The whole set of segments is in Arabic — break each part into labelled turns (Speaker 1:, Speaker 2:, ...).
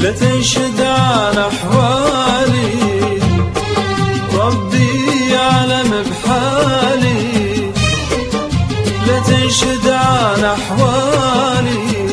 Speaker 1: لا تنشد عن أحوالي، ربي يعلم بحالي. لا تنشد عن أحوالي،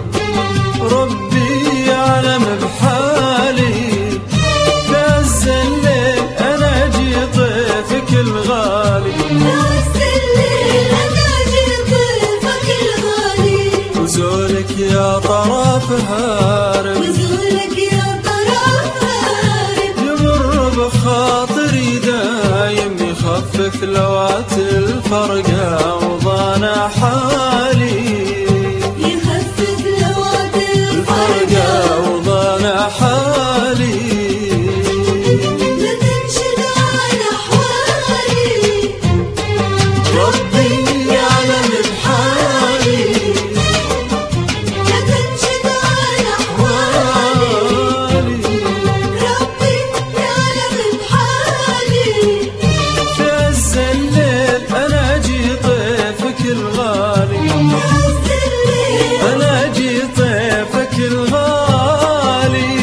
Speaker 1: ربي يعلم بحالي. بعز الليل أنا أجي ضيفك الغالي،
Speaker 2: بعز الليل أنا أجي ضيفك الغالي.
Speaker 1: وزولك يا طرف هارب،
Speaker 2: وزولك يا طرف هارب،
Speaker 1: يمر بخاطري دايم، يخفف لوعة الفرقة وضانا حالي.
Speaker 2: يخفف لوعة
Speaker 1: الفرقة وضانا حالي.
Speaker 2: لا تنشد عن أحوالي،
Speaker 1: ربي يعلم بحالي.
Speaker 2: لا تنشد عن أحوالي، ربي يعلم بحالي.
Speaker 1: في عز الليل أنا أجي ضيفك الغالي،
Speaker 2: بعز الليل
Speaker 1: أنا أجي ضيفك الغالي.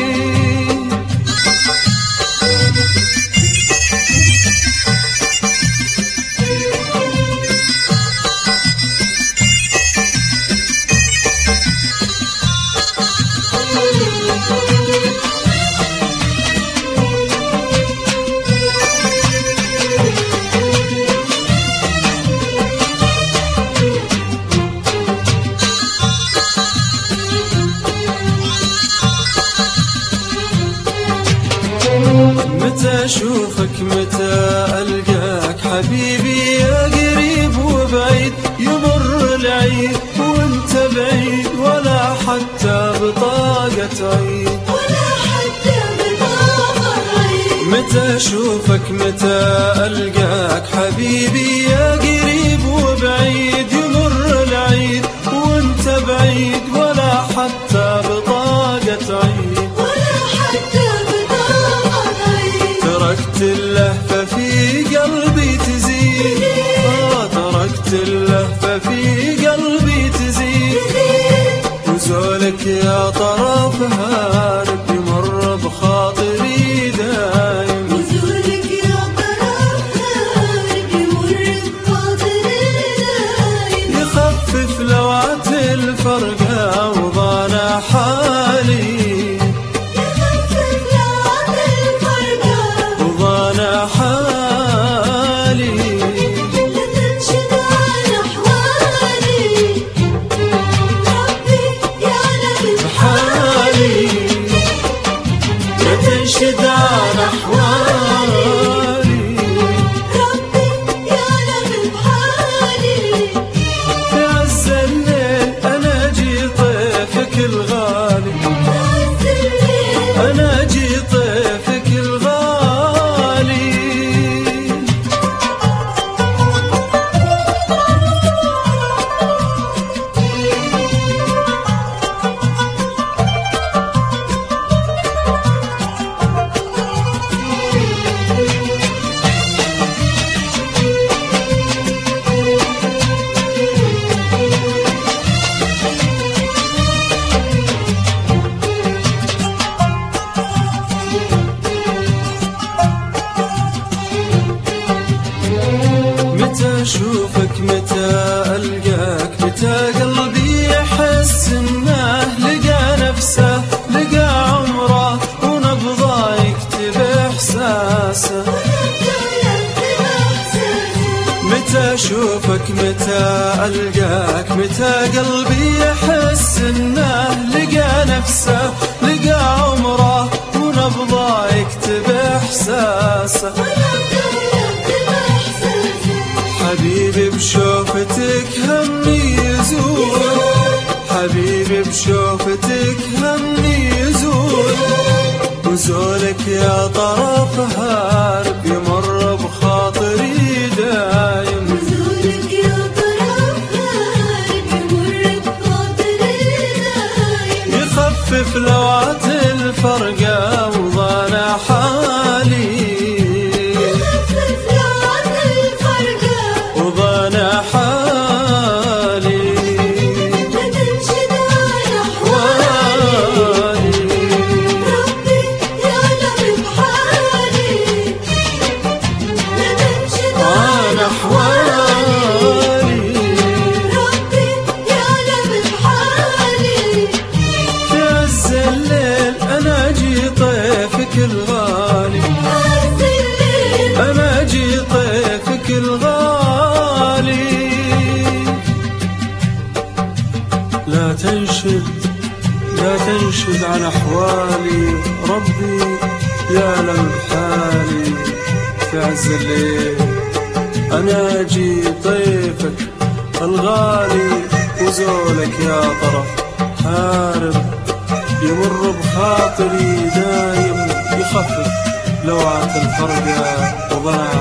Speaker 1: متى أشوفك متى ألقاك حبيبي، يا قريب وبعيد. يمر العيد وانت بعيد، ولا حتى بطاقة عيد،
Speaker 2: ولا حتى بطاقة عيد.
Speaker 1: متى أشوفك متى ألقاك حبيبي، يا قريب وبعيد. يمر العيد وانت بعيد، ولا حتى بطاقة عيد،
Speaker 2: ولا حتى بطاقة عيد.
Speaker 1: تركت اللهفة في قلبي تزيد، تركت اللهفة في قلبي تزيد. وزولك يا طرف هارب، يمر بخاطري دايم.
Speaker 2: وزولك يا طرف هارب، يمر بخاطري دايم.
Speaker 1: يخفف لوعة الفرقة وضانا حالي،
Speaker 2: يخفف لوعة الفرقة
Speaker 1: وضانا حالي.
Speaker 2: لا تنشد عن أحوالي، ربي يعلم
Speaker 1: بحالي. لا تنشد عن أحوالي،
Speaker 2: ربي يعلم بحالي.
Speaker 1: في عز الليل أنا أجي ضيفك الغالي،
Speaker 2: بعز الليل
Speaker 1: أنا أجي ضيفك الغالي. متى أشوفك متى ألقاك، متى قلبي يحس إنه لقى نفسه، لقى عمره ونبضه يكتب إحساسه. متى أشوفك متى ألقاك، متى قلبي يحس إنه لقى نفسه، لقى عمره ونبضه يكتب إحساسه. حبيبي بشوفتك همي يزول، حبيبي بشوفتك همي يزول. وزولك يا طرف هارب، يمر بخاطري دايم.
Speaker 2: وزولك يا طرف هارب، يمر بخاطري دايم.
Speaker 1: يخفف لوعة الفرقة وضانا حالي،
Speaker 2: يخفف لوعة الفرقة
Speaker 1: وضانا حالي.
Speaker 2: لا تنشد عن أحوالي،
Speaker 1: لا تنشد عن أحوالي، ربي يعلم بحالي في عز الليل. أنا أجي طيفك الغالي وزولك يا طرف هارب، يمر بخاطري دايم يخفف لوعة الفرقة وضنا